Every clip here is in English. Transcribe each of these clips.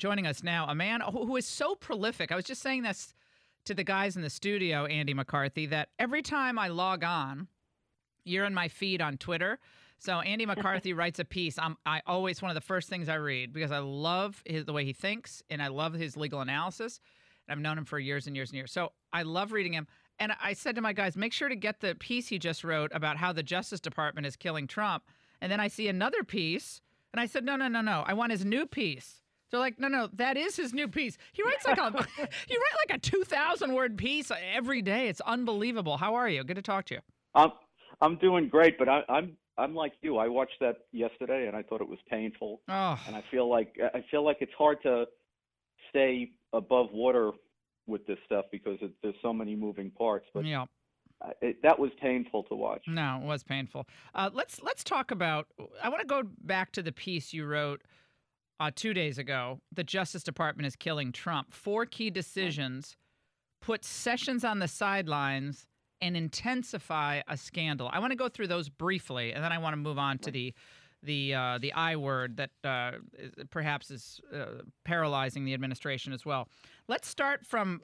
joining us now, a man who is so prolific. I was just saying this to the guys in the studio, Andy McCarthy, that every time I log on, you're in my feed on Twitter. So Andy McCarthy writes a piece. I always, one of the first things I read, because I love the way he thinks and I love his legal analysis. And I've known him for years and years and years. So I love reading him. And I said to my guys, make sure to get the piece he just wrote about how the Justice Department is killing Trump. And then I see another piece, and I said, no. I want his new piece. They're like, no, that is his new piece. He writes like a 2,000-word piece every day. It's unbelievable. How are you? Good to talk to you. I'm doing great, but I'm like you. I watched that yesterday, and I thought it was painful. Oh. And I feel like it's hard to stay above water with this stuff because there's so many moving parts. But yeah. That was painful to watch. No, it was painful. Let's talk about. I want to go back to the piece you wrote 2 days ago. The Justice Department is killing Trump. 4 key decisions put Sessions on the sidelines and intensify a scandal. I want to go through those briefly, and then I want to move on to the I word that perhaps is paralyzing the administration as well. Let's start from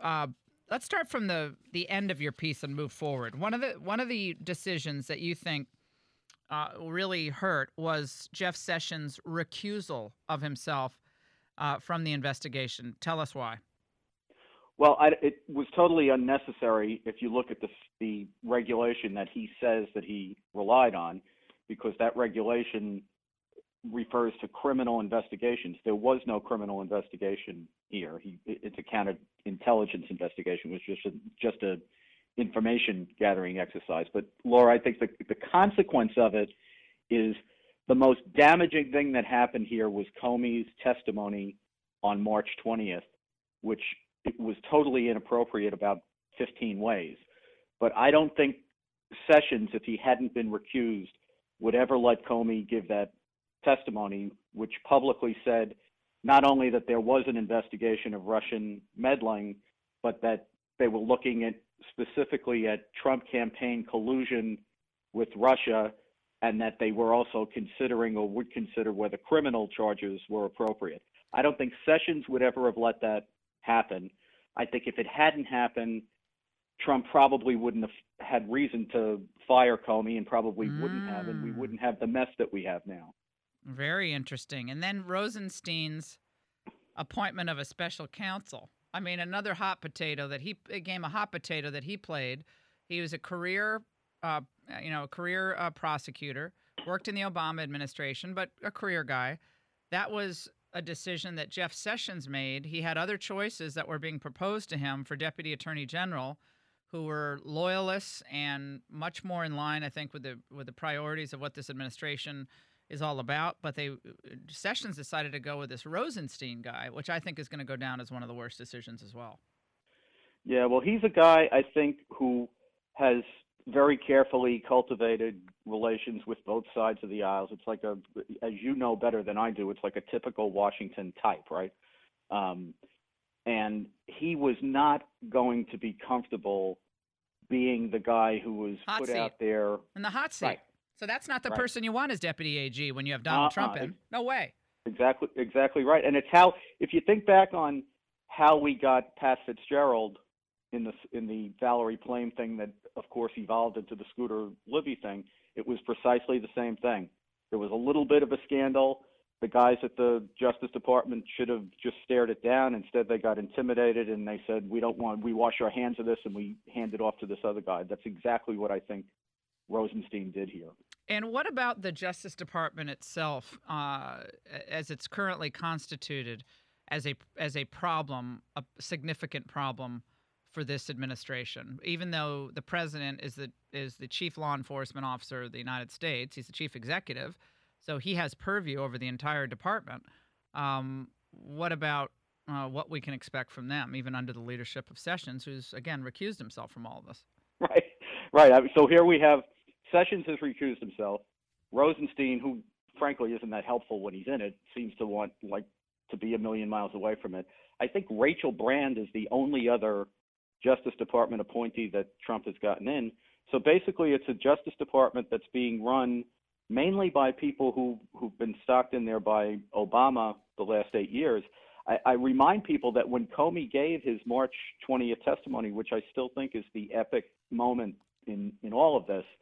the end of your piece and move forward. One of the decisions that you think really hurt was Jeff Sessions' recusal of himself from the investigation. Tell us why. Well, it was totally unnecessary if you look at the regulation that he says that he relied on, because that regulation refers to criminal investigations. There was no criminal investigation here. It's a counterintelligence investigation. It was just a information gathering exercise. But Laura, I think the consequence of it is the most damaging thing that happened here was Comey's testimony on March 20th, which it was totally inappropriate about 15 ways. But I don't think Sessions, if he hadn't been recused, would ever let Comey give that testimony, which publicly said not only that there was an investigation of Russian meddling, but that they were looking specifically at Trump campaign collusion with Russia, and that they were also considering or would consider whether criminal charges were appropriate. I don't think Sessions would ever have let that happen. I think if it hadn't happened, Trump probably wouldn't have had reason to fire Comey, and probably wouldn't have, and we wouldn't have the mess that we have now. Very interesting. And then Rosenstein's appointment of a special counsel. I mean, another hot potato that he played. He was a career prosecutor, worked in the Obama administration, but a career guy. That was a decision that Jeff Sessions made. He had other choices that were being proposed to him for Deputy Attorney General, who were loyalists and much more in line, I think, with the priorities of what this administration is all about. But Sessions decided to go with this Rosenstein guy, which I think is going to go down as one of the worst decisions as well. Yeah, well, he's a guy, I think, who has very carefully cultivated relations with both sides of the aisles. It's like as you know better than I do, it's like a typical Washington type, right? And he was not going to be comfortable being the guy who was hot put seat. out there. In the hot seat. Right. So that's not the person you want as Deputy AG when you have Donald Trump in. No way. Exactly right. And it's how, if you think back on how we got Pat Fitzgerald in the Valerie Plame thing that, of course, evolved into the Scooter Libby thing, it was precisely the same thing. There was a little bit of a scandal. The guys at the Justice Department should have just stared it down. Instead, they got intimidated and they said, we wash our hands of this, and we hand it off to this other guy. That's exactly what I think Rosenstein did here. And what about the Justice Department itself, as it's currently constituted, as a problem, a significant problem for this administration? Even though the president is the chief law enforcement officer of the United States, he's the chief executive, so he has purview over the entire department. What about what we can expect from them, even under the leadership of Sessions, who's again recused himself from all of this? Right. So here we have Sessions has recused himself. Rosenstein, who frankly isn't that helpful when he's in it, seems to want to be a million miles away from it. I think Rachel Brand is the only other Justice Department appointee that Trump has gotten in. So basically, it's a Justice Department that's being run mainly by people who've been stocked in there by Obama the last 8 years. I remind people that when Comey gave his March 20th testimony, which I still think is the epic moment in all of this,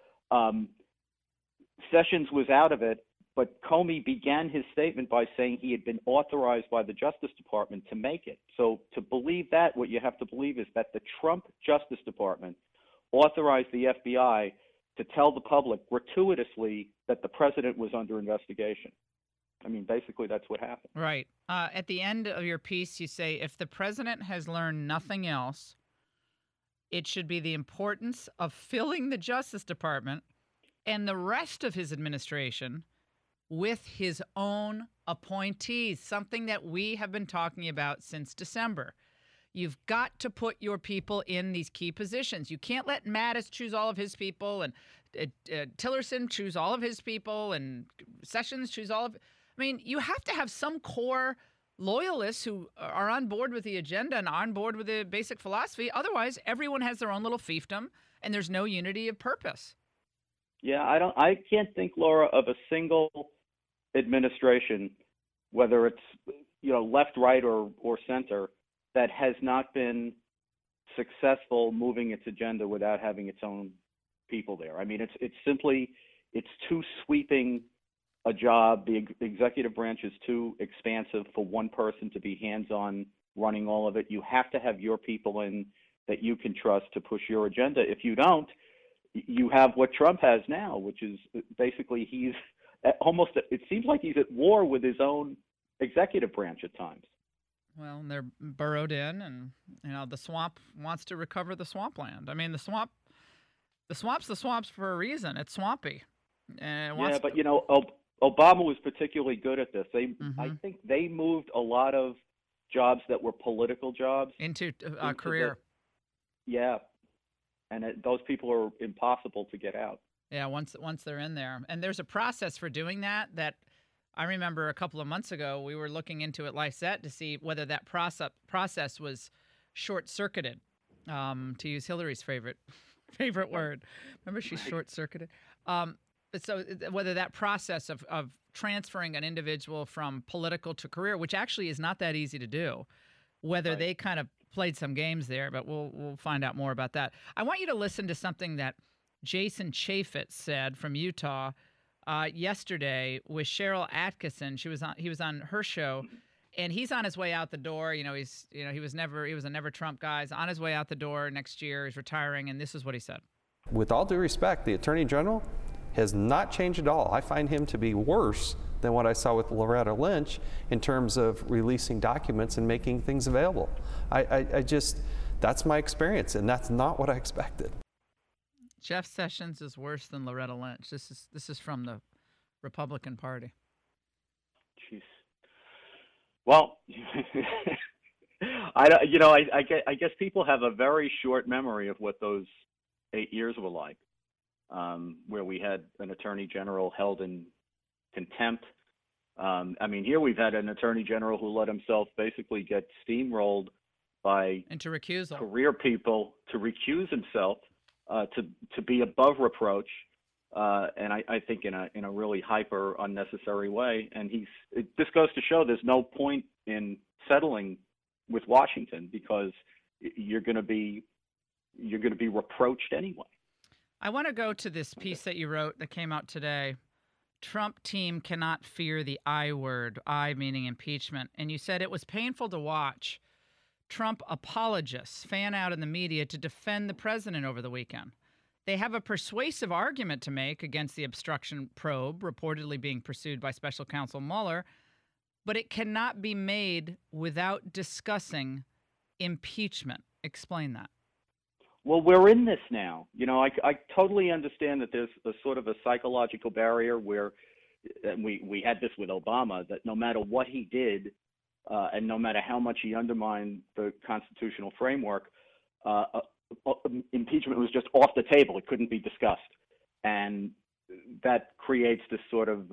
Sessions was out of it, but Comey began his statement by saying he had been authorized by the Justice Department to make it. So to believe that, what you have to believe is that the Trump Justice Department authorized the FBI to tell the public gratuitously that the president was under investigation. I mean, basically, that's what happened. Right. At the end of your piece, you say, if the president has learned nothing else, it should be the importance of filling the Justice Department and the rest of his administration with his own appointees, something that we have been talking about since December. You've got to put your people in these key positions. You can't let Mattis choose all of his people and Tillerson choose all of his people and Sessions choose all of. I mean, you have to have some core loyalists who are on board with the agenda and on board with the basic philosophy. Otherwise, everyone has their own little fiefdom, and there's no unity of purpose. Yeah, I can't think, Laura, of a single administration, whether it's left, right, or center, that has not been successful moving its agenda without having its own people there. I mean, it's too sweeping a job. The executive branch is too expansive for one person to be hands-on running all of it. You have to have your people in that you can trust to push your agenda. If you don't, you have what Trump has now, which is basically he's almost, it seems like he's at war with his own executive branch at times. Well, and they're burrowed in, and the swamp wants to recover the swampland. I mean, the swamp's the swamps for a reason. It's swampy. And but Obama was particularly good at this. I think they moved a lot of jobs that were political jobs into career. And those people are impossible to get out. Yeah, once they're in there. And there's a process for doing that I remember a couple of months ago, we were looking into at Lyset to see whether that process was short-circuited, to use Hillary's favorite word. Remember, she's short-circuited. So whether that process of transferring an individual from political to career, which actually is not that easy to do, whether they kind of played some games there, but we'll find out more about that. I want you to listen to something that Jason Chaffetz said from Utah yesterday with Cheryl Atkinson. He was on her show, and he's on his way out the door. He was a never Trump guy. He's on his way out the door next year. He's retiring, and this is what he said. With all due respect, the Attorney General has not changed at all. I find him to be worse than what I saw with Loretta Lynch in terms of releasing documents and making things available. That's my experience, and that's not what I expected. Jeff Sessions is worse than Loretta Lynch. This is from the Republican Party. Jeez. Well, I guess people have a very short memory of what those 8 years were like, where we had an attorney general held in contempt. Here we've had an attorney general who let himself basically get steamrolled by into recusal career people to recuse himself. To be above reproach, and I think in a really hyper unnecessary way. And this goes to show there's no point in settling with Washington because you're going to be reproached anyway. I want to go to this piece that you wrote that came out today. Trump team cannot fear the I word, I meaning impeachment. And you said it was painful to watch Trump apologists fan out in the media to defend the president over the weekend. They have a persuasive argument to make against the obstruction probe reportedly being pursued by special counsel Mueller, but it cannot be made without discussing impeachment. Explain that. Well, we're in this now. I totally understand that there's a sort of a psychological barrier where, and we had this with Obama, that no matter what he did, and no matter how much he undermined the constitutional framework, impeachment was just off the table. It couldn't be discussed. And that creates this sort of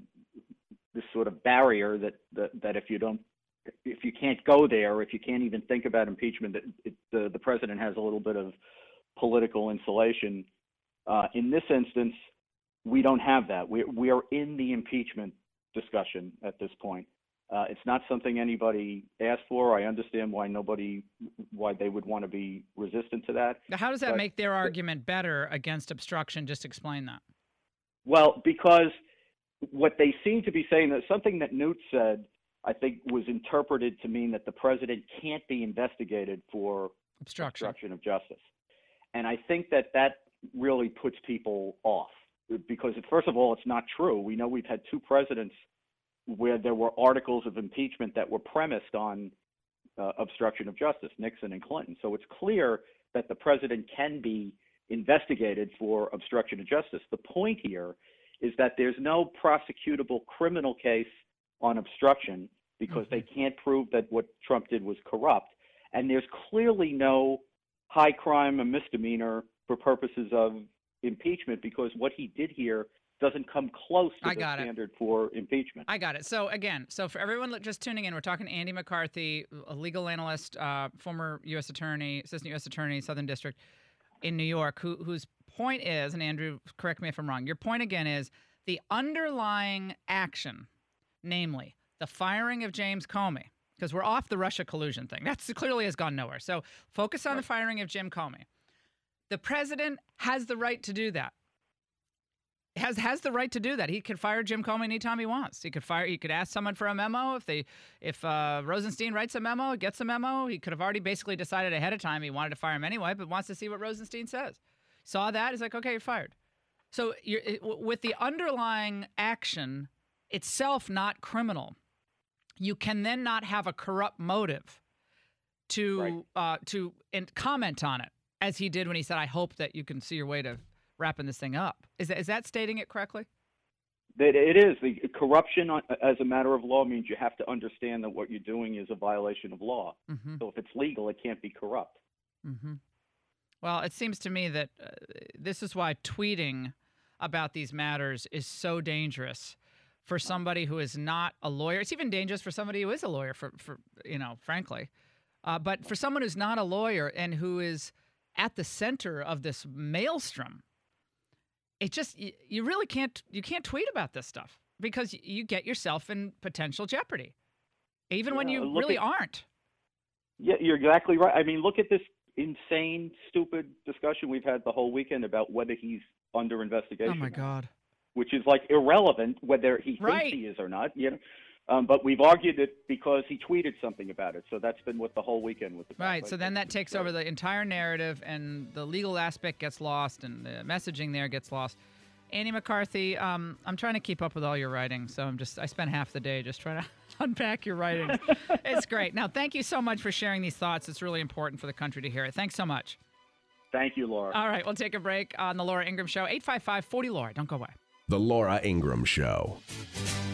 barrier that if you can't go there, if you can't even think about impeachment, the president has a little bit of political insulation. In this instance, we don't have that. We are in the impeachment discussion at this point. It's not something anybody asked for. I understand why they would want to be resistant to that. Now, how does that make their argument better against obstruction? Just explain that. Well, because what they seem to be saying, that something that Newt said, I think, was interpreted to mean that the president can't be investigated for obstruction of justice. And I think that really puts people off, because first of all, it's not true. We know we've had two presidents where there were articles of impeachment that were premised on obstruction of justice, Nixon and Clinton. So it's clear that the president can be investigated for obstruction of justice. The point here is that there's no prosecutable criminal case on obstruction because they can't prove that what Trump did was corrupt. And there's clearly no high crime or misdemeanor for purposes of impeachment, because what he did here doesn't come close to the standard for impeachment. I got it. So again, for everyone just tuning in, we're talking to Andy McCarthy, a legal analyst, former U.S. attorney, assistant U.S. attorney, Southern District in New York, whose point is, and Andrew, correct me if I'm wrong, your point again is the underlying action, namely the firing of James Comey, because we're off the Russia collusion thing. That's clearly has gone nowhere. So focus on the firing of Jim Comey. The president has the right to do that. Has the right to do that. He could fire Jim Comey anytime he wants. He could ask someone for a memo. If Rosenstein writes a memo, gets a memo, he could have already basically decided ahead of time he wanted to fire him anyway, but wants to see what Rosenstein says. Saw that, he's like, okay, you're fired. So with the underlying action itself not criminal, you can then not have a corrupt motive to comment on it, as he did when he said, I hope that you can see your way to wrapping this thing up. Is that stating it correctly? It is. The corruption as a matter of law means you have to understand that what you're doing is a violation of law. Mm-hmm. So if it's legal, it can't be corrupt. Mm-hmm. Well, it seems to me that this is why tweeting about these matters is so dangerous for somebody who is not a lawyer. It's even dangerous for somebody who is a lawyer, for frankly. But for someone who's not a lawyer and who is at the center of this maelstrom, it just, you really can't tweet about this stuff because you get yourself in potential jeopardy, even when you really aren't. Yeah, you're exactly right. I mean, look at this insane, stupid discussion we've had the whole weekend about whether he's under investigation. Oh my God. Which is like irrelevant whether he thinks he is or not, but we've argued it because he tweeted something about it. So that's been what the whole weekend was about. Right. So then that takes over the entire narrative, and the legal aspect gets lost, and the messaging there gets lost. Andy McCarthy, I'm trying to keep up with all your writing, so I spent half the day just trying to unpack your writing. It's great. Now, thank you so much for sharing these thoughts. It's really important for the country to hear it. Thanks so much. Thank you, Laura. All right, we'll take a break on the Laura Ingraham Show. 855-40-LAURA. Don't go away. The Laura Ingraham Show.